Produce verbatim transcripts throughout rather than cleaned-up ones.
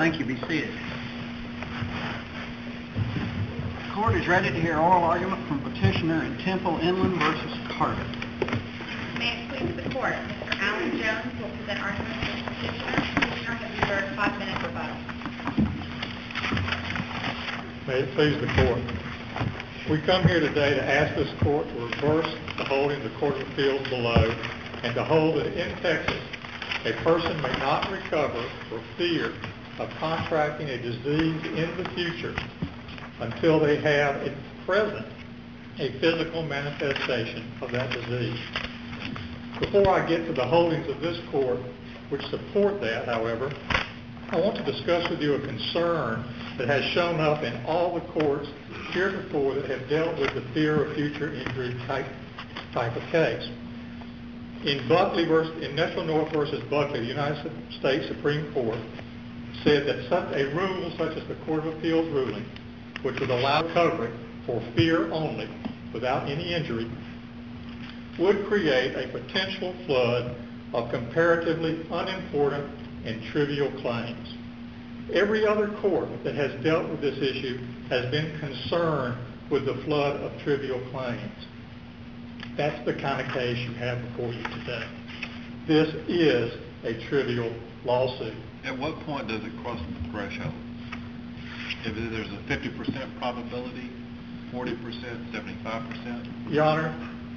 Thank you. Be seated. The court is ready to hear oral argument from petitioner in Temple Inland versus Carter. May it please the court, Mister Alan Jones will present argument for the petitioner. Petitioner has reserved five minutes rebuttal. May it please the court. We come here today to ask this court to reverse the holding of the Court of Appeals below and to hold that in Texas, a person may not recover for fear of contracting a disease in the future until they have at present a physical manifestation of that disease. Before I get to the holdings of this court, which support that, however, I want to discuss with you a concern that has shown up in all the courts heretofore that have dealt with the fear of future injury type, type of case. In Buckley versus, in Metro North versus Buckley, the United States Supreme Court said that such a rule such as the Court of Appeals ruling, which would allow recovery for fear only without any injury, would create a potential flood of comparatively unimportant and trivial claims. Every other court that has dealt with this issue has been concerned with the flood of trivial claims. That's the kind of case you have before you today. This is a trivial lawsuit. At what point does it cross the threshold? If there's a fifty percent probability, forty percent, seventy-five percent? Your Honor,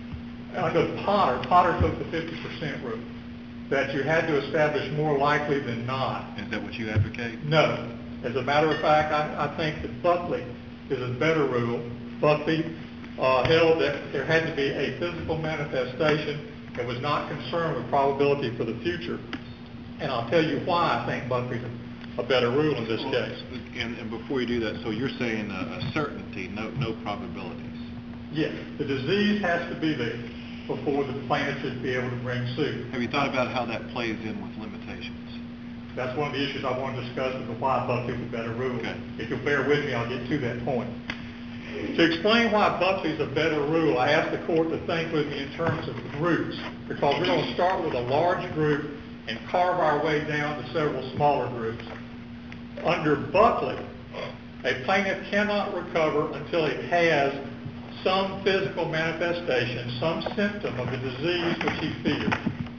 under Potter, Potter took the fifty percent rule, that you had to establish more likely than not. Is that what you advocate? No. As a matter of fact, I, I think that Buckley is a better rule. Buckley uh, held that there had to be a physical manifestation that was not concerned with probability for the future. And I'll tell you why I think Buckley's a, a better rule in this well, case. And, and before you do that, so you're saying a, a certainty, no, no probabilities? Yes. The disease has to be there before the plaintiff should be able to bring suit. Have you thought about how that plays in with limitations? That's one of the issues I want to discuss as to why Buckley's a better rule. Okay. If you'll bear with me, I'll get to that point. To explain why Buckley's a better rule, I asked the court to think with me in terms of groups, because we're going to start with a large group and carve our way down to several smaller groups. Under Buckley, a plaintiff cannot recover until it has some physical manifestation, some symptom of the disease which he feared.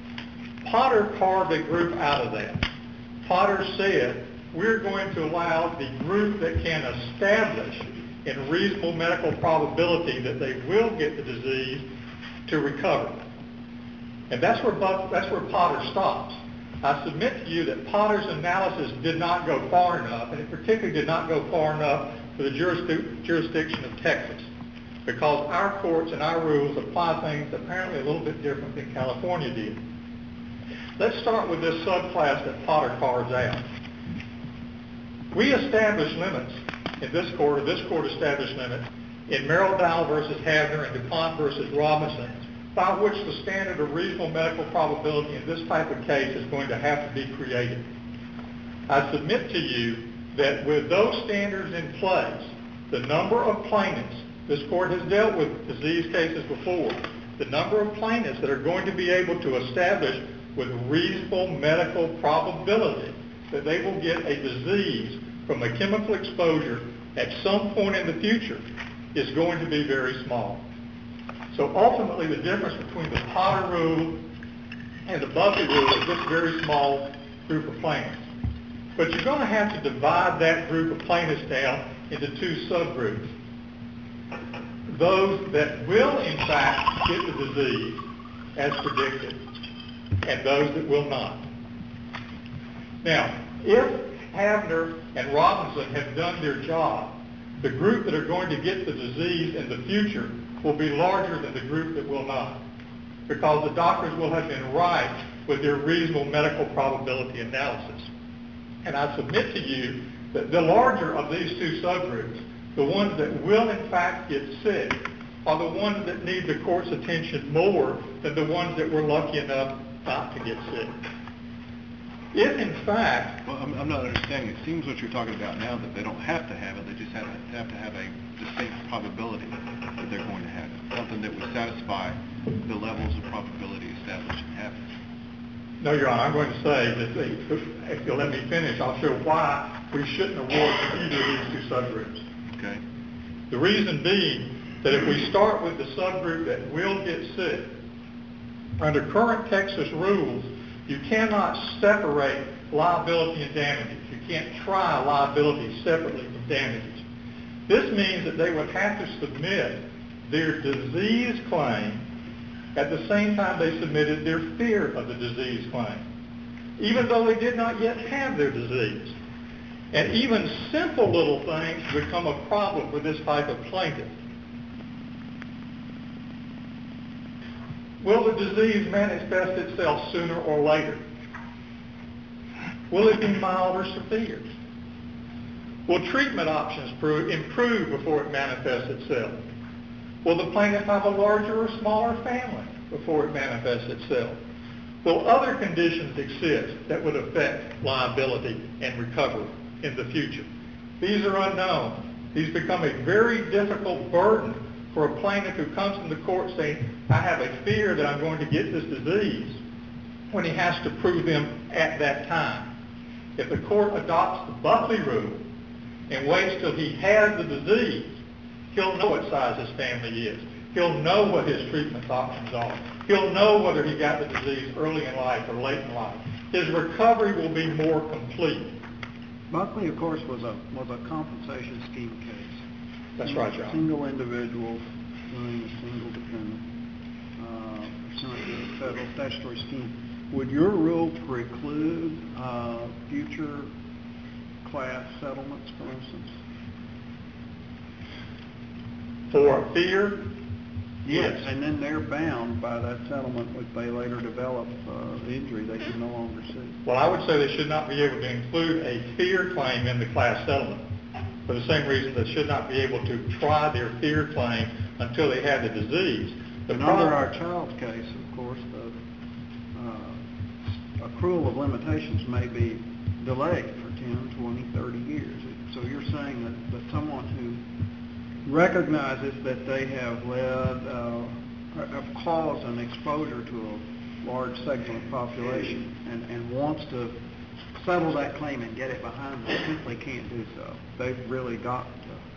Potter carved a group out of that. Potter said, we're going to allow the group that can establish in reasonable medical probability that they will get the disease to recover. And that's where, Buck, that's where Potter stops. I submit to you that Potter's analysis did not go far enough, and it particularly did not go far enough for the jurisdic- jurisdiction of Texas, because our courts and our rules apply things apparently a little bit different than California did. Let's start with this subclass that Potter carves out. We established limits in this court, or this court established limits in Merrill Dow versus Havner and DuPont versus Robinson, by which the standard of reasonable medical probability in this type of case is going to have to be created. I submit to you that with those standards in place, the number of plaintiffs, this court has dealt with disease cases before, the number of plaintiffs that are going to be able to establish with reasonable medical probability that they will get a disease from a chemical exposure at some point in the future is going to be very small. So ultimately the difference between the Potter rule and the Buckley rule is this very small group of plaintiffs. But you're going to have to divide that group of plaintiffs down into two subgroups. Those that will in fact get the disease as predicted, and those that will not. Now, if Havner and Robinson have done their job, the group that are going to get the disease in the future will be larger than the group that will not, because the doctors will have been right with their reasonable medical probability analysis. And I submit to you that the larger of these two subgroups, the ones that will in fact get sick, are the ones that need the court's attention more than the ones that were lucky enough not to get sick. If in fact... Well, I'm, I'm not understanding. It seems what you're talking about now that they don't have to have it, they just have to have, to have a distinct probability that they're going to have it. Something that would satisfy the levels of probability established in having it. No, Your Honor, I'm going to say that they, if you'll let me finish, I'll show why we shouldn't award to either of these two subgroups. Okay. The reason being that if we start with the subgroup that will get sick, under current Texas rules, you cannot separate liability and damages. You can't try liability separately from damages. This means that they would have to submit their disease claim at the same time they submitted their fear of the disease claim, even though they did not yet have their disease. And even simple little things become a problem for this type of plaintiff. Will the disease manifest itself sooner or later? Will it be mild or severe? Will treatment options prove, improve before it manifests itself? Will the plaintiff have a larger or smaller family before it manifests itself? Will other conditions exist that would affect liability and recovery in the future? These are unknown. These become a very difficult burden for a plaintiff who comes from the court saying, I have a fear that I'm going to get this disease, when he has to prove them at that time. If the court adopts the Buckley rule and waits till he has the disease, he'll know what size his family is. He'll know what his treatment options are. He'll know whether he got the disease early in life or late in life. His recovery will be more complete. Buckley, of course, was a was a compensation scheme case. That's right, John. Single individual doing a single defendant uh, pursuant to the federal statutory scheme. Would your rule preclude uh, future class settlements, for instance? For fear? Yes. And then they're bound by that settlement if they later develop uh, the injury they can no longer sue. Well, I would say they should not be able to include a fear claim in the class settlement, for the same reason they should not be able to try their fear claim until they have the disease. The and problem, under our child's case, of course, the uh, accrual of limitations may be delayed for ten, twenty, thirty years. So you're saying that, that someone who recognizes that they have led, uh, have caused an exposure to a large segment of population and, and wants to settle that claim and get it behind them, simply can't do so. They've really got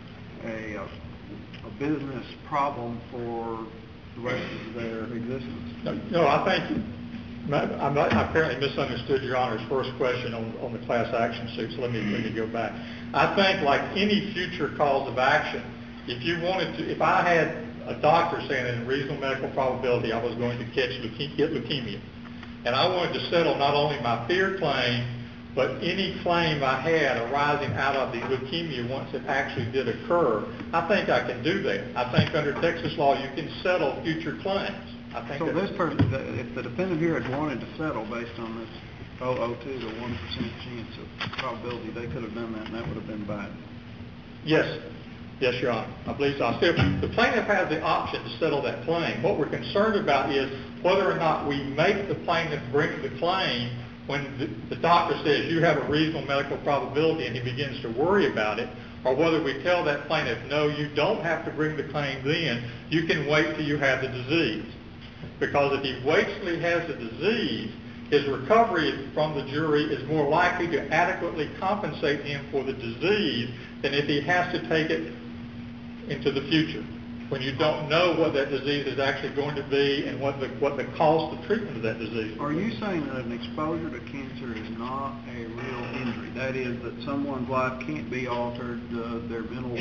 a, a, a business problem for the rest of their existence. No, no I think I'm not, I apparently misunderstood Your Honor's first question on, on the class action suit, so let me, let me go back. I think like any future cause of action, if you wanted to, if I had a doctor saying that in reasonable medical probability I was going to catch leuke- get leukemia, and I wanted to settle not only my fear claim, but any claim I had arising out of the leukemia once it actually did occur, I think I can do that. I think under Texas law you can settle future claims. I think so this person, if the defendant here had wanted to settle based on this zero zero two to one percent chance of probability, they could have done that and that would have been bad. Yes. Yes, Your Honor. I believe so. Still, the plaintiff has the option to settle that claim. What we're concerned about is whether or not we make the plaintiff bring the claim when the, the doctor says you have a reasonable medical probability and he begins to worry about it, or whether we tell that plaintiff, no, you don't have to bring the claim then, you can wait till you have the disease. Because if he waits till he has the disease, his recovery from the jury is more likely to adequately compensate him for the disease than if he has to take it into the future, when you don't know what that disease is actually going to be and what the what the cost of treatment of that disease is. Are you saying that an exposure to cancer is not a real injury? That is, that someone's life can't be altered, uh, their mental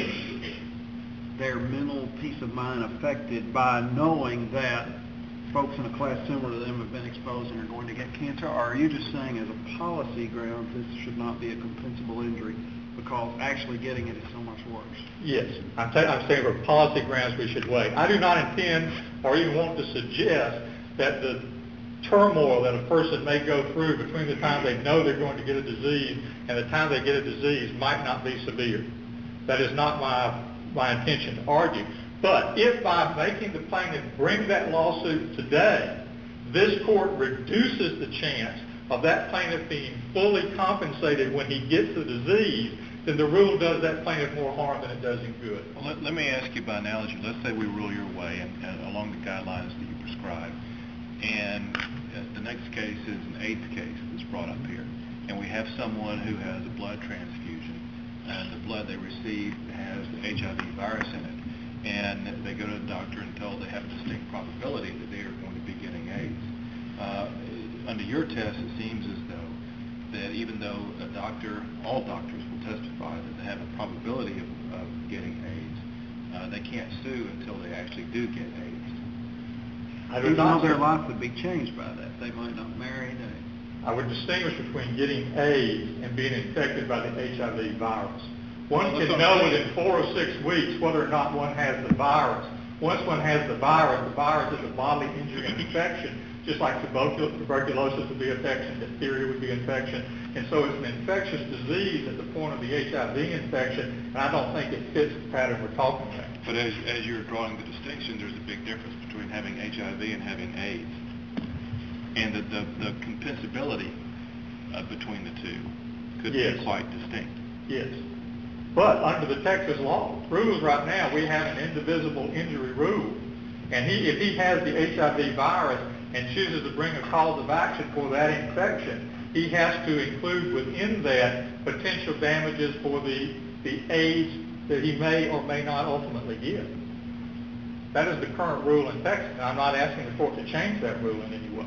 their mental peace of mind affected by knowing that folks in a class similar to them have been exposed and are going to get cancer? Or are you just saying as a policy ground this should not be a compensable injury because actually getting it is so much worse? Yes. I'm, ta- I'm saying for policy grounds we should wait. I do not intend or even want to suggest that the turmoil that a person may go through between the time they know they're going to get a disease and the time they get a disease might not be severe. That is not my, my intention to argue. But if by making the plaintiff bring that lawsuit today, this court reduces the chance of that plaintiff being fully compensated when he gets the disease, then the rule does that plaintiff more harm than it does him good. Well, let, let me ask you by analogy. Let's say we rule your way and, and along the guidelines that you prescribe, and uh, the next case is an AIDS case that's brought up here, and we have someone who has a blood transfusion, and the blood they receive has the H I V virus in it, and they go to the doctor and told they have a distinct probability that they are going to be getting AIDS. Uh, under your test, it seems as though that even though a doctor, all doctors will testify that they have a probability of, of getting AIDS, uh, they can't sue until they actually do get AIDS. I do Even not though their say- life would be changed by that. They might not marry. They, I would distinguish between getting AIDS and being infected by the H I V virus. One Well, that's can what I'm know saying. within four or six weeks whether or not one has the virus. Once one has the virus, the virus is a bodily injury and infection, just like tubercul- tuberculosis would be infection, diphtheria would be infection. And so it's an infectious disease at the point of the H I V infection, and I don't think it fits the pattern we're talking about. But as, as you're drawing the distinction, there's a big difference between having H I V and having AIDS. And the, the, the compensability uh, between the two could Yes. be quite distinct. Yes. But under the Texas law rules right now, we have an indivisible injury rule. And he, if he has the H I V virus and chooses to bring a cause of action for that infection, he has to include within that potential damages for the, the AIDS that he may or may not ultimately get. That is the current rule in Texas, and I'm not asking the court to change that rule in any way.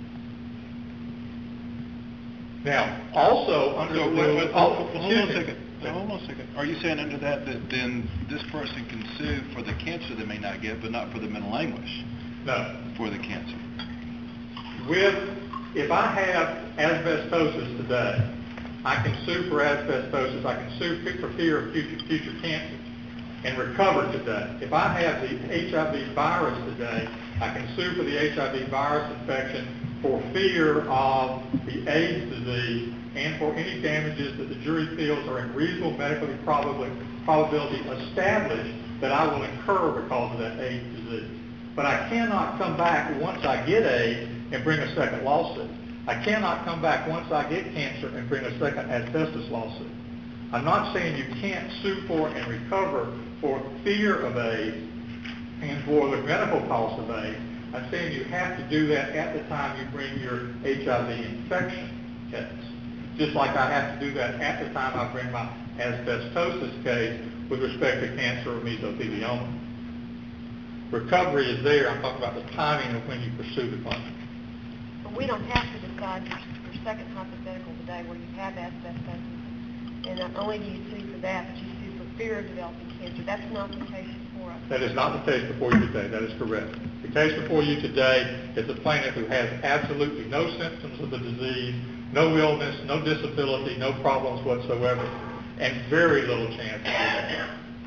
Now, also under So, the wait, rule, wait, oh, hold, hold on excuse a me. second. Now, hold on a second. Are you saying under that that then this person can sue for the cancer they may not get, but not for the mental anguish No. for the cancer? With, if I have asbestosis today, I can sue for asbestosis. I can sue for fear of future, future cancer and recover today. If I have the H I V virus today, I can sue for the H I V virus infection for fear of the AIDS disease and for any damages that the jury feels are in reasonable medical probability, probability established that I will incur because of that AIDS disease. But I cannot come back once I get AIDS and bring a second lawsuit. I cannot come back once I get cancer and bring a second asbestos lawsuit. I'm not saying you can't sue for and recover for fear of AIDS and for the medical cost of AIDS. I'm saying you have to do that at the time you bring your H I V infection case. Just like I have to do that at the time I bring my asbestosis case with respect to cancer or mesothelioma. Recovery is there. I'm talking about the timing of when you pursue the claim. But we don't have to decide your, your second hypothetical today where you have asbestosis. And not only do you sue for that, but you sue for fear of developing cancer. That's not the case before us. That is not the case before you today. That is correct. The case before you today is a plaintiff who has absolutely no symptoms of the disease, no illness, no disability, no problems whatsoever, and very little chance of getting.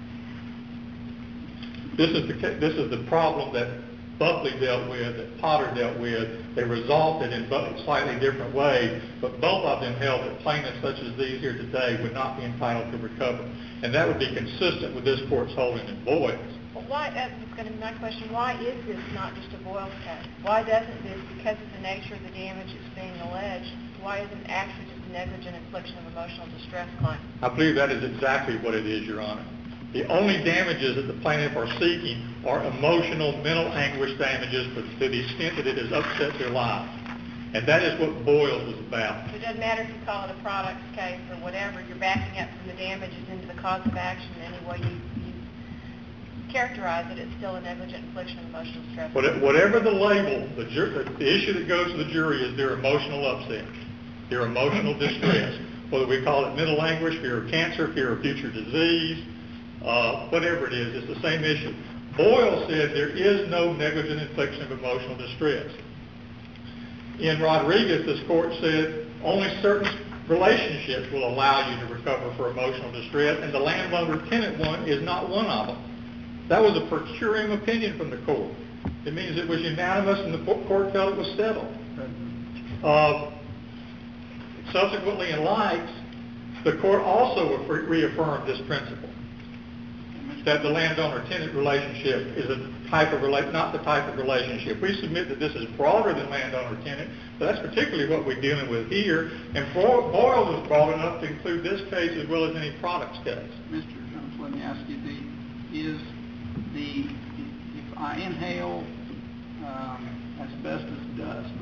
This is the ca- this is the problem that Buckley dealt with, that Potter dealt with. They resolved it in both slightly different ways, but both of them held that plaintiffs such as these here today would not be entitled to recover. And that would be consistent with this court's holding in Boyles. Well, why, that was going to be my question, why is this not just a Boyles case? Why doesn't this, because of the nature of the damage that's being alleged, why isn't it actually just a negligent infliction of emotional distress claim? I believe that is exactly what it is, Your Honor. The only damages that the plaintiff are seeking are emotional, mental anguish damages to the extent that it has upset their lives. And that is what Boyles was about. So it doesn't matter if you call it a products case or whatever, you're backing up from the damages into the cause of action any way you, you characterize it, it's still a negligent infliction of emotional distress. What- Whatever the label, the, jur- the, the issue that goes to the jury is their emotional upset, their emotional distress. Whether we call it mental anguish, fear of cancer, fear of future disease, uh, whatever it is, it's the same issue. Boyle said there is no negligent infliction of emotional distress. In Rodriguez, this court said only certain relationships will allow you to recover for emotional distress, and the landowner-tenant one is not one of them. That was a per curiam opinion from the court. It means it was unanimous and the court felt it was settled. Uh, subsequently in Lights, the court also reaffirmed this principle, that the landowner-tenant relationship is a type of rela- not the type of relationship. We submit that this is broader than landowner-tenant, but that's particularly what we're dealing with here. And Boyle was broad enough to include this case as well as any products case. Mister Jones, let me ask you, the, is the, if I inhale um, asbestos dust, those little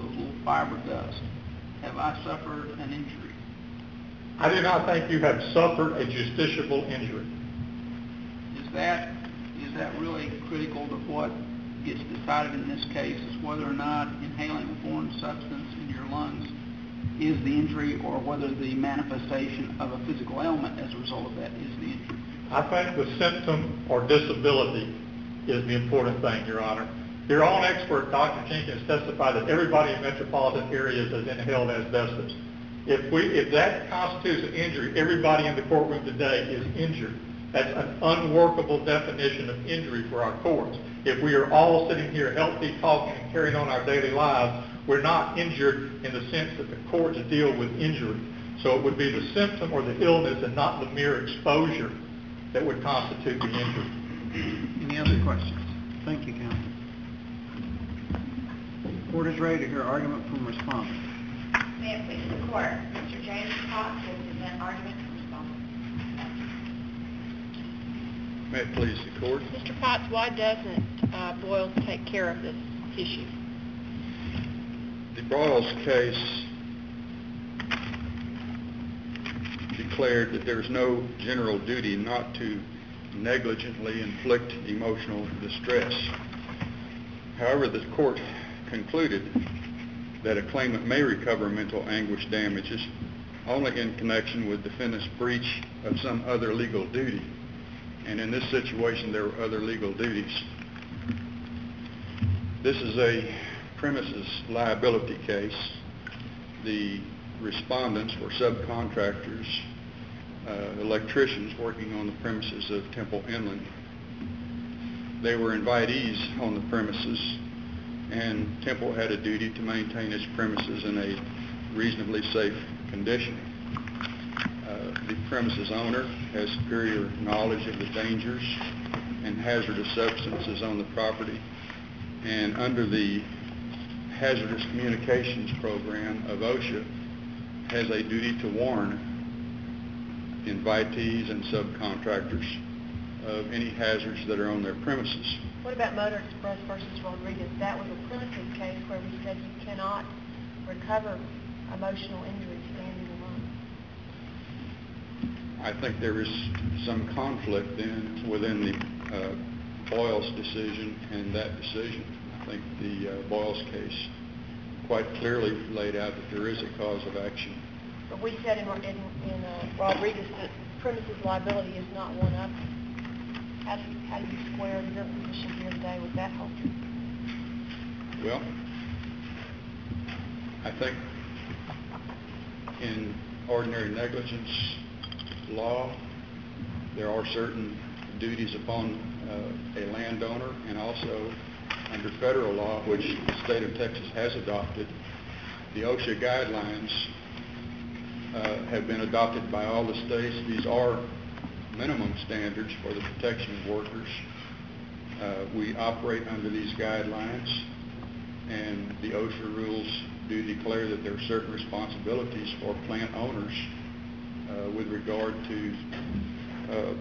fiber dust, have I suffered an injury? I do not think you have suffered a justiciable injury. Is that, is that really critical to what gets decided in this case, is whether or not inhaling a foreign substance in your lungs is the injury, or whether the manifestation of a physical ailment as a result of that is the injury? I think the symptom or disability is the important thing, Your Honor. Your own expert, Doctor Jenkins, testified that everybody in metropolitan areas has inhaled asbestos. If we, if that constitutes an injury, everybody in the courtroom today is injured. That's an unworkable definition of injury for our courts. If we are all sitting here healthy, talking, and carrying on our daily lives, we're not injured in the sense that the courts deal with injury. So it would be the symptom or the illness and not the mere exposure that would constitute the injury. Any other questions? Thank you, counsel. The court is ready to hear argument from respondent. May it please the court, Mister James Potts will present argument from respondent. May it please the court. Mister Potts, why doesn't uh, Boyles take care of this issue? The Boyles case declared that there is no general duty not to negligently inflict emotional distress. However, the court concluded that a claimant may recover mental anguish damages only in connection with defendant's breach of some other legal duty. And in this situation, there were other legal duties. This is a premises liability case. The respondents were subcontractors, uh, electricians working on the premises of Temple Inland. They were invitees on the premises, and Temple had a duty to maintain its premises in a reasonably safe condition. Uh, the premises owner has superior knowledge of the dangers and hazardous substances on the property, and under the Hazardous Communications Program of OSHA has a duty to warn invitees and subcontractors of any hazards that are on their premises. What about Motor Express versus Rodriguez? That was a premises case where we said you cannot recover emotional injury standing alone. I think there is some conflict then within the uh, Boyles decision and that decision. I think the uh, Boyles case quite clearly laid out that there is a cause of action. But we said in, in, in uh, Rodriguez that premises liability is not one of them. How do you, how do you square your position here today with that holding? Well, I think in ordinary negligence law, there are certain duties upon uh, a landowner, and also under federal law, which the state of Texas has adopted, the OSHA guidelines uh, have been adopted by all the states. These are minimum standards for the protection of workers. Uh, we operate under these guidelines, and the OSHA rules do declare that there are certain responsibilities for plant owners uh, with regard to uh,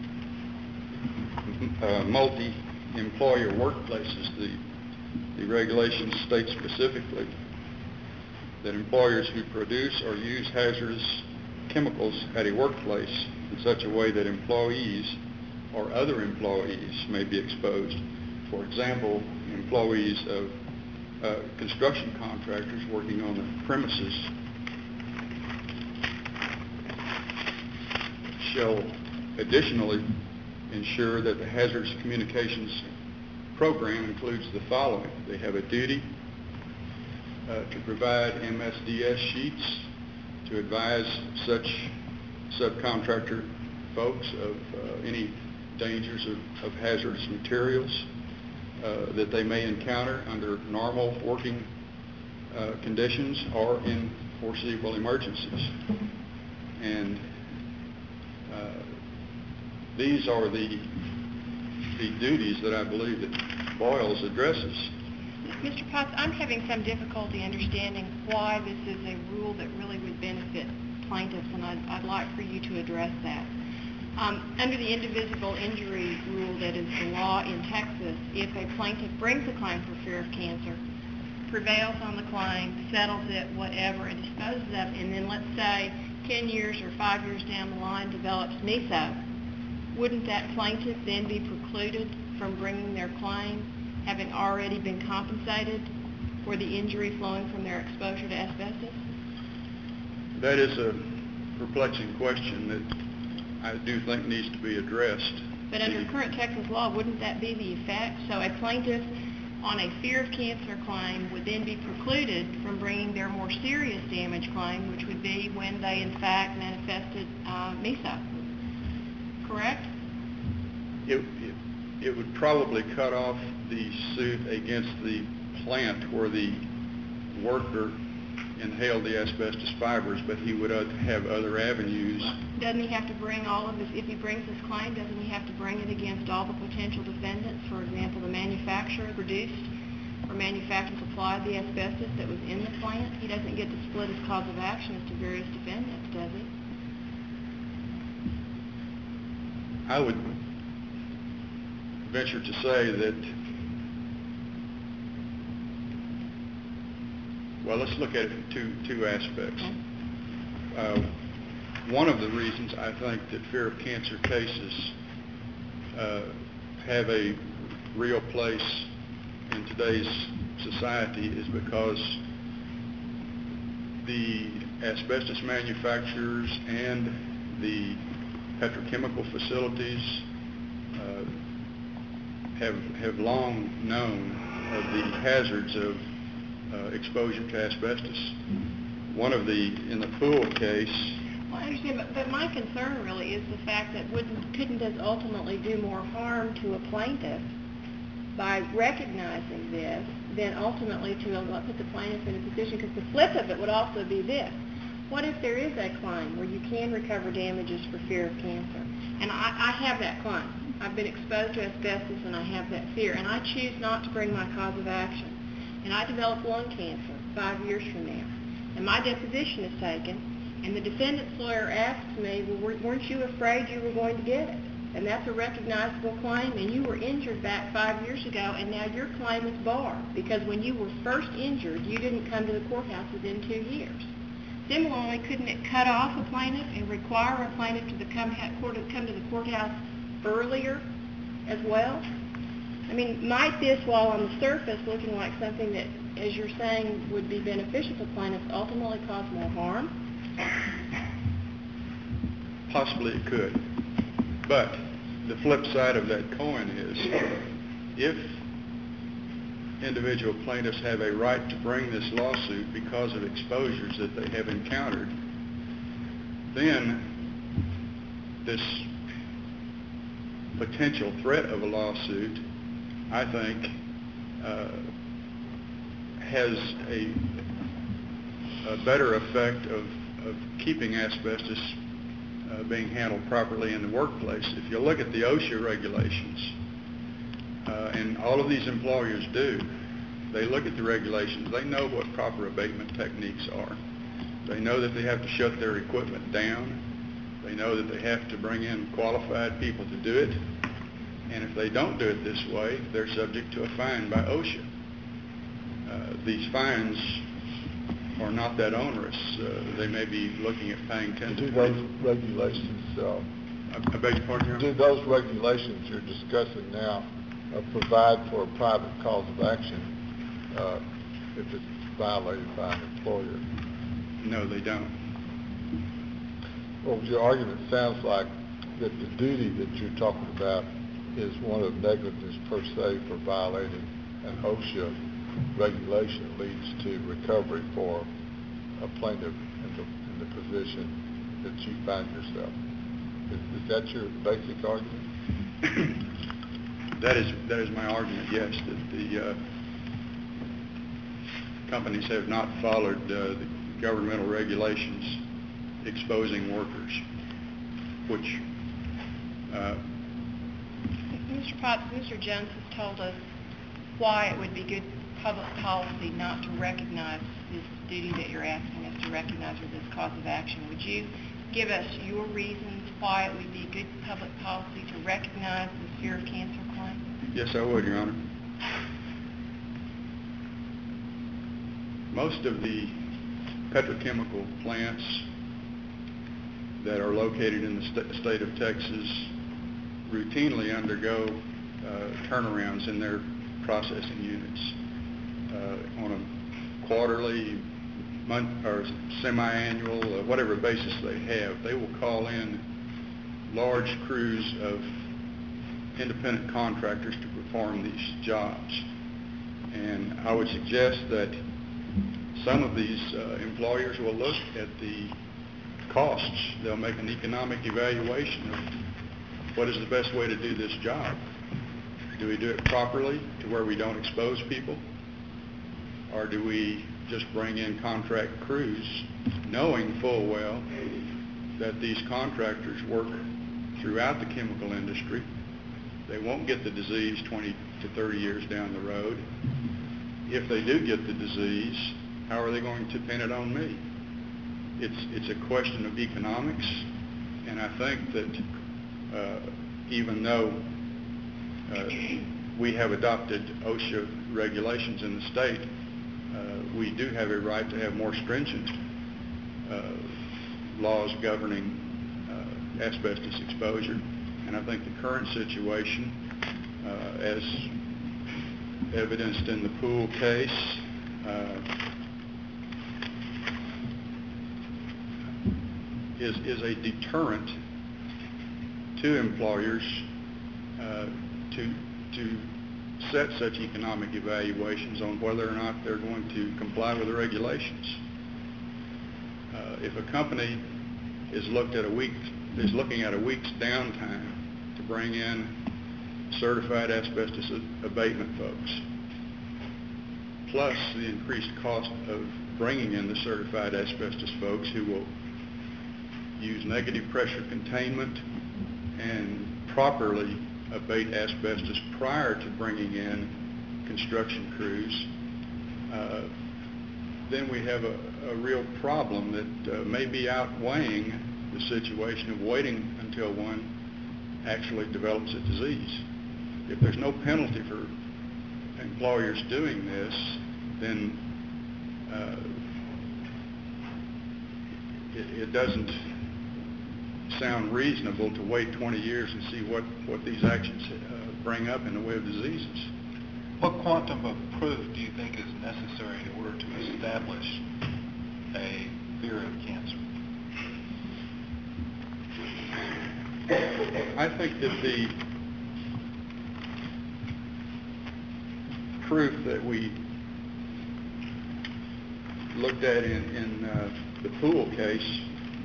uh, multi-employer workplaces. The, the regulations state specifically that employers who produce or use hazardous chemicals at a workplace in such a way that employees or other employees may be exposed. For example, employees of uh, construction contractors working on the premises shall additionally ensure that the hazardous communications program includes the following. They have a duty uh, to provide M S D S sheets to advise such subcontractor folks of uh, any dangers of, of hazardous materials uh, that they may encounter under normal working uh, conditions or in foreseeable emergencies. And uh, these are the, the duties that I believe that Boyles addresses. Mister Potts, I'm having some difficulty understanding why this is a rule that really would benefit plaintiffs, and I'd, I'd like for you to address that. Um, under the indivisible injury rule that is the law in Texas, if a plaintiff brings a claim for fear of cancer, prevails on the claim, settles it, whatever, and disposes of it, and then let's say ten years or five years down the line develops meso, wouldn't that plaintiff then be precluded from bringing their claim, having already been compensated for the injury flowing from their exposure to asbestos? That is a perplexing question that I do think needs to be addressed. But under current Texas law, wouldn't that be the effect? So a plaintiff on a fear of cancer claim would then be precluded from bringing their more serious damage claim, which would be when they in fact manifested uh, meso. Correct? It, it, it would probably cut off the suit against the plant where the worker inhaled the asbestos fibers, but he would uh, have other avenues. Doesn't he have to bring all of this, if he brings this claim, doesn't he have to bring it against all the potential defendants? For example, the manufacturer produced or manufactured and supplied the asbestos that was in the plant. He doesn't get to split his cause of action as to various defendants, does he? I would venture to say that, well, let's look at it from two, two aspects. Uh, one of the reasons I think that fear of cancer cases uh, have a real place in today's society is because the asbestos manufacturers and the petrochemical facilities uh, have, have long known of the hazards of Uh, exposure to asbestos. One of the, in the Poole case... Well, I understand, but, but my concern really is the fact that wouldn't, couldn't this ultimately do more harm to a plaintiff by recognizing this than ultimately to uh, put the plaintiff in a position, because the flip of it would also be this. What if there is a claim where you can recover damages for fear of cancer? And I, I have that claim. I've been exposed to asbestos and I have that fear, and I choose not to bring my cause of action. And I develop lung cancer five years from now, and my deposition is taken, and the defendant's lawyer asks me, well, weren't you afraid you were going to get it? And that's a recognizable claim, and you were injured back five years ago, and now your claim is barred, because when you were first injured, you didn't come to the courthouse within two years. Similarly, couldn't it cut off a plaintiff and require a plaintiff to come, come to the courthouse earlier as well? I mean, might this, while on the surface looking like something that, as you're saying, would be beneficial to plaintiffs, ultimately cause more harm? Possibly it could. But the flip side of that coin is, if individual plaintiffs have a right to bring this lawsuit because of exposures that they have encountered, then this potential threat of a lawsuit, I think, uh, has a, a better effect of, of keeping asbestos uh, being handled properly in the workplace. If you look at the OSHA regulations, uh, and all of these employers do, they look at the regulations, they know what proper abatement techniques are. They know that they have to shut their equipment down. They know that they have to bring in qualified people to do it. And if they don't do it this way, they're subject to a fine by OSHA. Uh, these fines are not that onerous. Uh, they may be looking at paying ten do to those twenty. regulations, uh, I, I beg your pardon, Your Honor? do those regulations you're discussing now uh, provide for a private cause of action uh, if it's violated by an employer? No, they don't. Well, your argument sounds like that the duty that you're talking about is one of negligence per se for violating an OSHA regulation leads to recovery for a plaintiff in the, in the position that you find yourself. Is, is that your basic argument? That is that is my argument, yes, that the uh, companies have not followed uh, the governmental regulations exposing workers, which uh, Mister Potts, Mister Jones has told us why it would be good public policy not to recognize this duty that you're asking us to recognize with this cause of action. Would you give us your reasons why it would be good public policy to recognize this fear of cancer claim? yes, I would, Your Honor. most of the petrochemical plants that are located in the st- state of Texas routinely undergo uh, turnarounds in their processing units uh, on a quarterly, month or semi-annual, uh, whatever basis they have. They will call in large crews of independent contractors to perform these jobs. And I would suggest that some of these uh, employers will look at the costs. They'll make an economic evaluation of what is the best way to do this job. Do we do it properly to where we don't expose people? Or do we just bring in contract crews knowing full well that these contractors work throughout the chemical industry? They won't get the disease twenty to thirty years down the road. If they do get the disease, how are they going to pin it on me? It's, it's a question of economics, and I think that uh, even though uh, we have adopted OSHA regulations in the state, uh, we do have a right to have more stringent uh, laws governing uh, asbestos exposure. And I think the current situation, uh, as evidenced in the Poole case, uh, is, is a deterrent to employers uh, to, to set such economic evaluations on whether or not they're going to comply with the regulations. Uh, if a company is looked at a week, is looking at a week's downtime to bring in certified asbestos abatement folks, plus the increased cost of bringing in the certified asbestos folks who will use negative pressure containment and properly abate asbestos prior to bringing in construction crews, uh, then we have a, a real problem that uh, may be outweighing the situation of waiting until one actually develops a disease. If there's no penalty for employers doing this, then uh, it, it doesn't sound reasonable to wait twenty years and see what, what these actions uh, bring up in the way of diseases. What quantum of proof do you think is necessary in order to establish a fear of cancer? I think that the proof that we looked at in, in uh, the Poole case,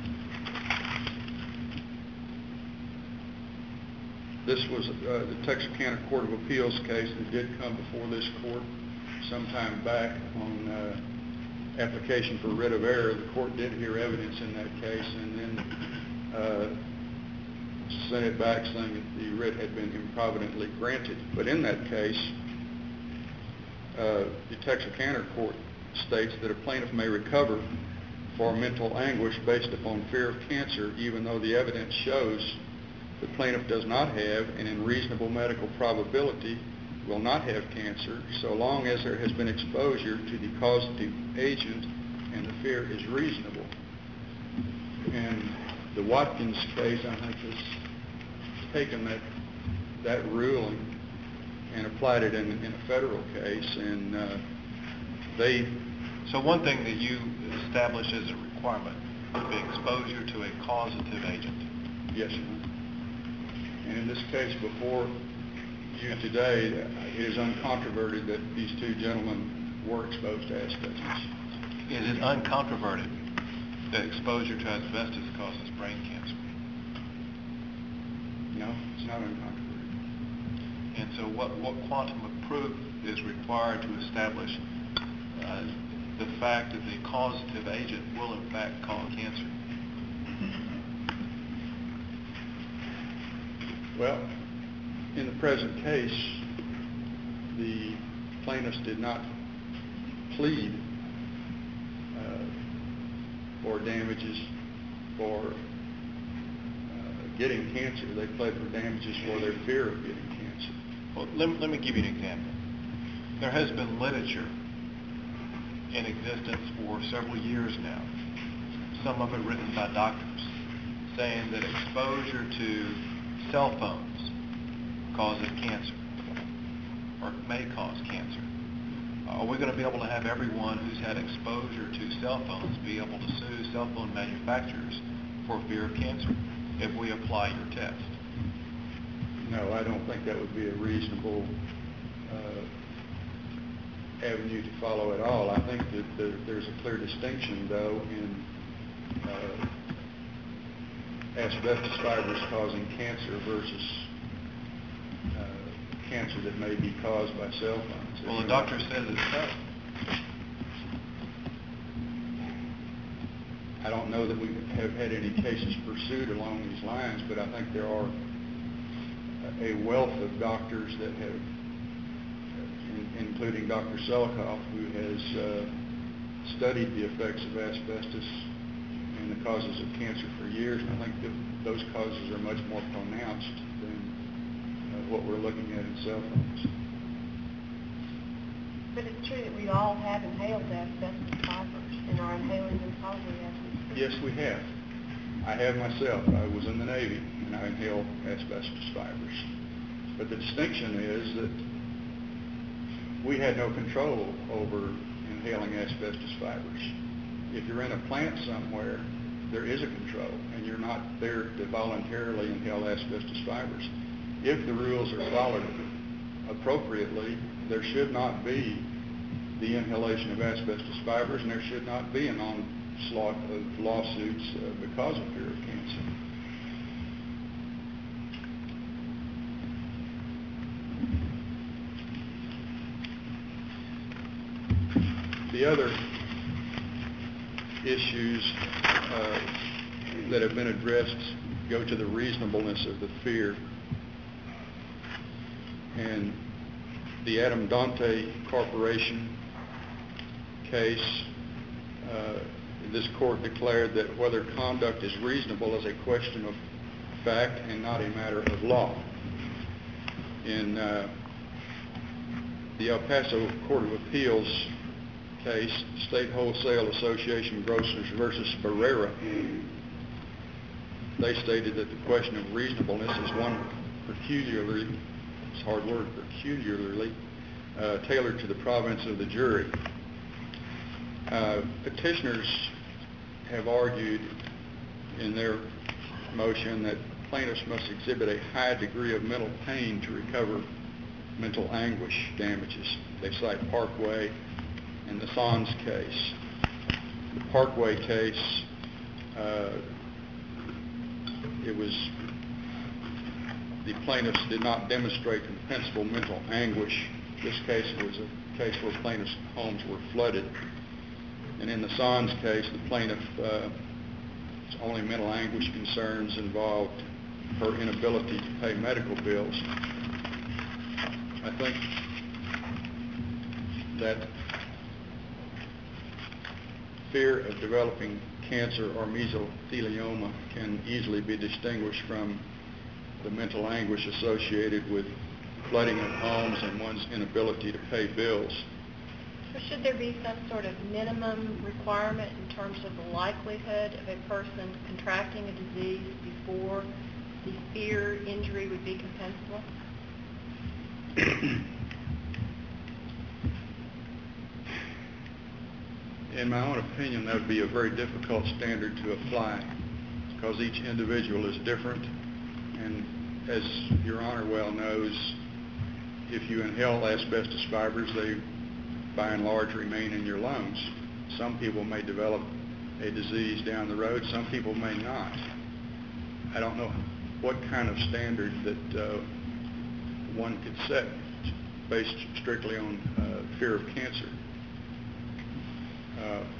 this was uh, the Texarkana Court of Appeals case that did come before this court some time back on uh, application for writ of error. The court did hear evidence in that case and then uh, sent it back saying that the writ had been improvidently granted. But in that case, uh, the Texarkana court states that a plaintiff may recover for mental anguish based upon fear of cancer, even though the evidence shows the plaintiff does not have, and in reasonable medical probability will not have cancer, so long as there has been exposure to the causative agent and the fear is reasonable. And the Watkins case, I think, has taken that that ruling and applied it in, in a federal case, and uh, they... So one thing that you establish as a requirement would be exposure to a causative agent. Yes, Your Honor. And in this case before you today, it is uncontroverted that these two gentlemen were exposed to asbestos. Is it uncontroverted that exposure to asbestos causes brain cancer? No, it's not uncontroverted. And so what, what quantum of proof is required to establish uh, the fact that the causative agent will in fact cause cancer? Well, in the present case, the plaintiffs did not plead uh, for damages for uh, getting cancer. They pled for damages for their fear of getting cancer. Well, let, let me give you an example. There has been literature in existence for several years now, some of it written by doctors, saying that exposure to cell phones causes cancer, or may cause cancer. Are we going to be able to have everyone who's had exposure to cell phones be able to sue cell phone manufacturers for fear of cancer if we apply your test? No, I don't think that would be a reasonable uh, avenue to follow at all. I think that there, there's a clear distinction, though, in uh, asbestos fibers causing cancer versus uh, cancer that may be caused by cell phones. Well, the doctor says it's so. I don't know that we have had any cases pursued along these lines, but I think there are a wealth of doctors that have, in, including Doctor Selikoff, who has uh, studied the effects of asbestos and the causes of cancer for years, and I think that those causes are much more pronounced than uh, what we're looking at in cell phones. But it's true that we all have inhaled asbestos fibers and are inhaling them probably as we speak. Yes, we have. I have myself. I was in the Navy, and I inhaled asbestos fibers. But the distinction is that we had no control over inhaling asbestos fibers. If you're in a plant somewhere, there is a control, and you're not there to voluntarily inhale asbestos fibers. If the rules are followed appropriately, there should not be the inhalation of asbestos fibers, and there should not be an onslaught of lawsuits uh, because of fear of cancer. The other issues uh, that have been addressed go to the reasonableness of the fear. And the Adam Dante Corporation case, uh, this court declared that whether conduct is reasonable is a question of fact and not a matter of law. In uh, the El Paso Court of Appeals case, State Wholesale Association Grocers versus Barrera, they stated that the question of reasonableness is one peculiarly, it's a hard word, peculiarly uh, tailored to the province of the jury. Uh, petitioners have argued in their motion that plaintiffs must exhibit a high degree of mental pain to recover mental anguish damages. They cite Parkway and the Sons case. The Parkway case, uh, it was the plaintiffs did not demonstrate compensable mental anguish. This case was a case where plaintiffs' homes were flooded. And in the Sons case, the plaintiff's uh, only mental anguish concerns involved her inability to pay medical bills. I think that fear of developing cancer or mesothelioma can easily be distinguished from the mental anguish associated with flooding of homes and one's inability to pay bills. So should there be some sort of minimum requirement in terms of the likelihood of a person contracting a disease before the fear injury would be compensable? In my own opinion, that would be a very difficult standard to apply because each individual is different. And as Your Honor well knows, if you inhale asbestos fibers, they by and large remain in your lungs. Some people may develop a disease down the road, some people may not. I don't know what kind of standard that uh, one could set based strictly on uh, fear of cancer. Uh,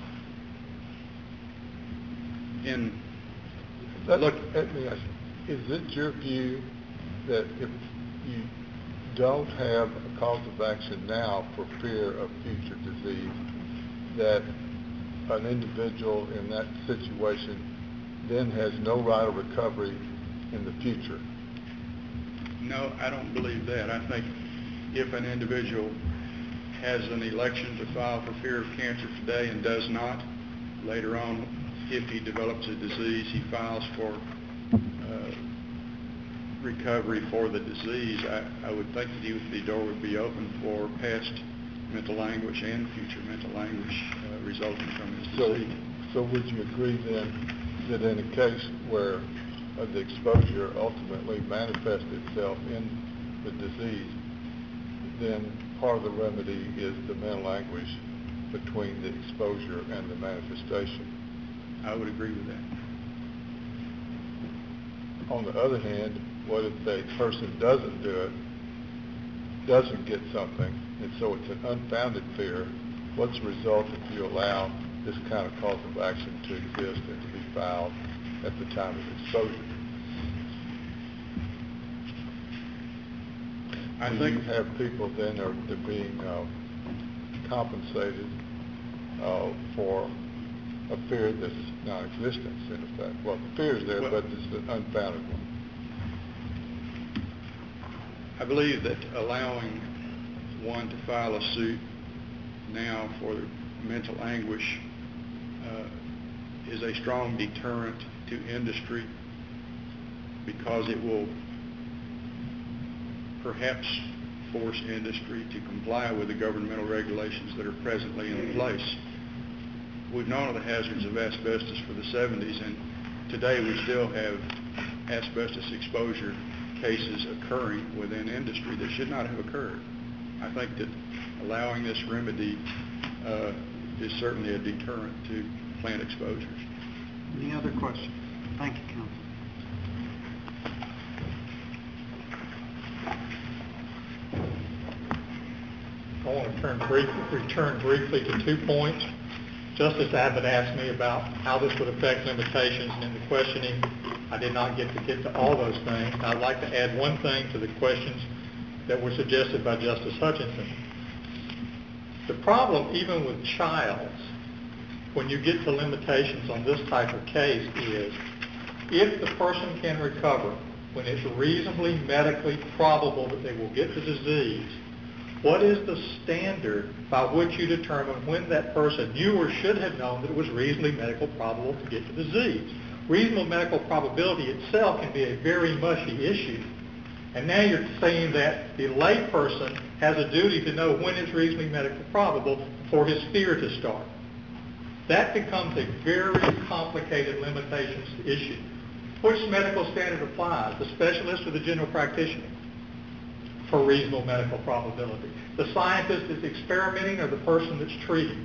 in Let, look, let me ask you, is it your view that if you don't have a cause of action now for fear of future disease, that an individual in that situation then has no right of recovery in the future? No, I don't believe that. I think if an individual has an election to file for fear of cancer today and does not, later on, if he develops a disease, he files for uh, recovery for the disease, I, I would think that he would, the door would be open for past mental anguish and future mental anguish uh, resulting from his So, disease. so would you agree then that in a case where uh, the exposure ultimately manifests itself in the disease, then part of the remedy is the mental anguish between the exposure and the manifestation? I would agree with that. On the other hand, what if a person doesn't do it, doesn't get something, and so it's an unfounded fear? What's the result if you allow this kind of cause of action to exist and to be filed at the time of exposure? I Do think you have people then are they're being uh, compensated uh, for a fear that's non-existent in effect? Well, the fear is there, Well, but it's an unfounded one. I believe that allowing one to file a suit now for mental anguish uh, is a strong deterrent to industry, because it will perhaps force industry to comply with the governmental regulations that are presently in place. We've known of the hazards of asbestos for the seventies, and today we still have asbestos exposure cases occurring within industry that should not have occurred. I think that allowing this remedy uh, is certainly a deterrent to plant exposures. Any other questions? Thank you, Counsel. I want to turn brief, return briefly to two points. Justice Abbott asked me about how this would affect limitations, and in the questioning, I did not get to get to all those things. I'd like to add one thing to the questions that were suggested by Justice Hutchinson. The problem, even with childs, when you get to limitations on this type of case, is if the person can recover when it's reasonably medically probable that they will get the disease, what is the standard by which you determine when that person knew or should have known that it was reasonably medical probable to get the disease? Reasonable medical probability itself can be a very mushy issue. And now you're saying that the layperson has a duty to know when it's reasonably medically probable for his fear to start. That becomes a very complicated limitations issue. Which medical standard applies, the specialist or the general practitioner, for reasonable medical probability? The scientist is experimenting or the person that's treating?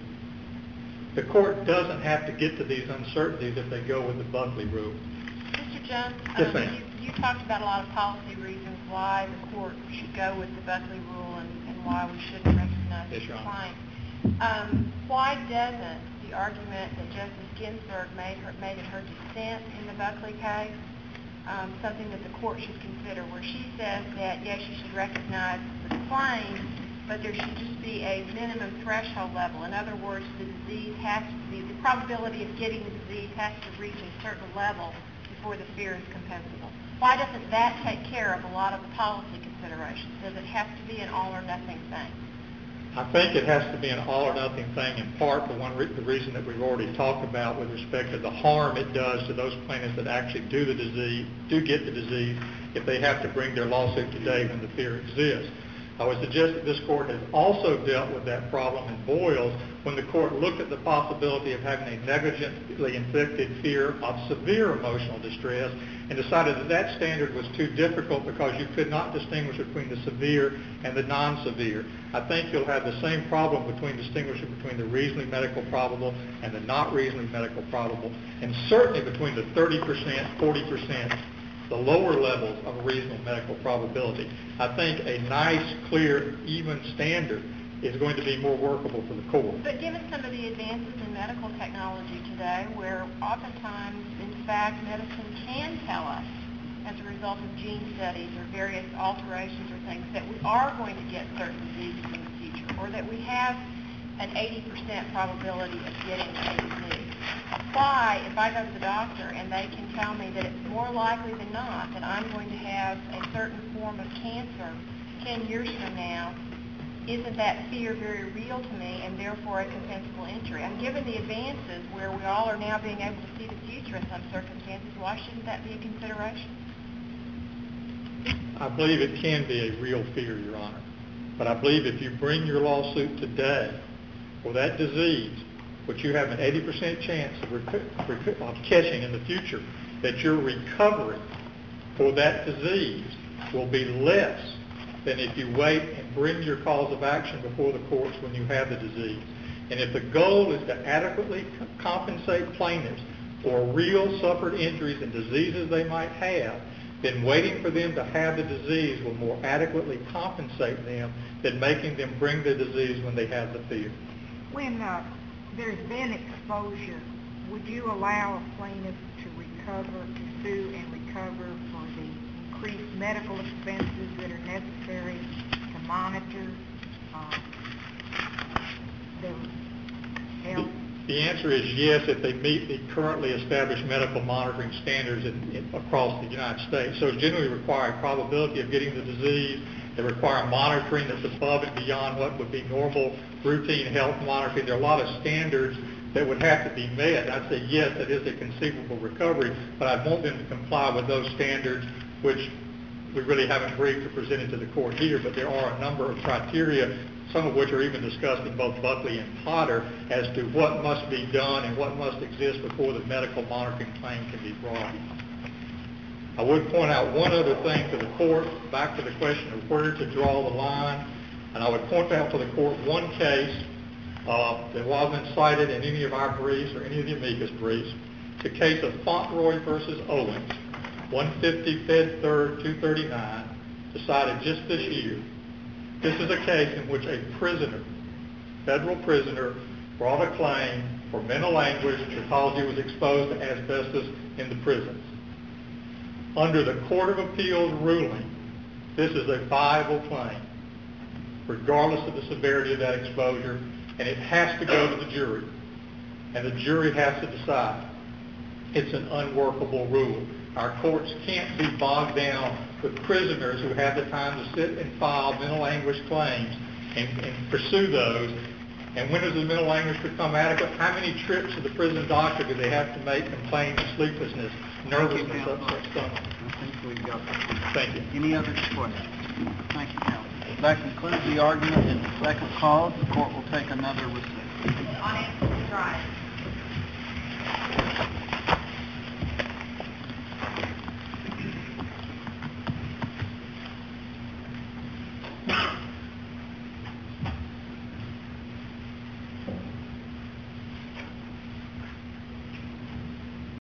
The court doesn't have to get to these uncertainties if they go with the Buckley rule. Mister Jones, Yes, um, ma'am. you, you talked about a lot of policy reasons why the court should go with the Buckley rule and, and why we shouldn't recognize Yes, the Your Honor. claim. Um, why doesn't the argument that Justice Ginsburg made, her, made in her dissent in the Buckley case um, something that the court should consider, where she says that, yes, you should recognize the claim, but there should just be a minimum threshold level. In other words, the disease has to be, the probability of getting the disease has to reach a certain level before the fear is compensable. Why doesn't that take care of a lot of the policy considerations? Does it have to be an all or nothing thing? I think it has to be an all or nothing thing, in part for one re- the reason that we've already talked about with respect to the harm it does to those plaintiffs that actually do the disease, do get the disease, if they have to bring their lawsuit today when the fear exists. I would suggest that this court has also dealt with that problem in Boyles when the court looked at the possibility of having a negligently inflicted fear of severe emotional distress and decided that that standard was too difficult because you could not distinguish between the severe and the non-severe. I think you'll have the same problem between distinguishing between the reasonably medical probable and the not reasonably medical probable, and certainly between the thirty percent, forty percent, the lower levels of a reasonable medical probability. I think a nice, clear, even standard is going to be more workable for the court. But given some of the advances in medical technology today, where oftentimes, in fact, medicine can tell us, as a result of gene studies or various alterations or things, that we are going to get certain diseases in the future, or that we have an eighty percent probability of getting a disease. Why, if I go to the doctor and they can tell me that it's more likely than not that I'm going to have a certain form of cancer ten years from now, isn't that fear very real to me and therefore a compensable injury? And given the advances where we all are now being able to see the future in some circumstances, why shouldn't that be a consideration? I believe it can be a real fear, Your Honor. But I believe if you bring your lawsuit today for that disease, which you have an eighty percent chance of, recu- recu- of catching in the future, that your recovery for that disease will be less than if you wait and bring your cause of action before the courts when you have the disease. And if the goal is to adequately c- compensate plaintiffs for real suffered injuries and diseases they might have, then waiting for them to have the disease will more adequately compensate them than making them bring the disease when they have the fear. When uh, there's been exposure, would you allow a plaintiff to recover, to sue and recover for the increased medical expenses that are necessary to monitor uh, their health? The, the answer is yes, if they meet the currently established medical monitoring standards in, in, across the United States. So generally require a probability of getting the disease. They require monitoring that's above and beyond what would be normal routine health monitoring. There are a lot of standards that would have to be met. I'd say yes, it is a conceivable recovery, but I'd want them to comply with those standards, which we really haven't briefed or presented to the court here, but there are a number of criteria, some of which are even discussed in both Buckley and Potter, as to what must be done and what must exist before the medical monitoring claim can be brought. I would point out one other thing to the court, back to the question of where to draw the line, and I would point out to the court one case uh, that wasn't cited in any of our briefs or any of the amicus briefs, the case of Fauntleroy versus Owens, one fifty Fed third two thirty-nine, decided just this year. This is a case in which a prisoner, federal prisoner, brought a claim for mental anguish because he was exposed to asbestos in the prisons. Under the Court of Appeals ruling, this is a viable claim, regardless of the severity of that exposure, and it has to go to the jury, and the jury has to decide. It's an unworkable rule. Our courts can't be bogged down with prisoners who have the time to sit and file mental anguish claims and, and pursue those. And when does the mental anguish become adequate? How many trips to the prison doctor do they have to make complaining of sleeplessness, nervousness, upset stomach? I think we've got that. Thank you. Any other questions? Thank you, counsel. That concludes the argument in the second cause. The court will take another recess. Audience will rise.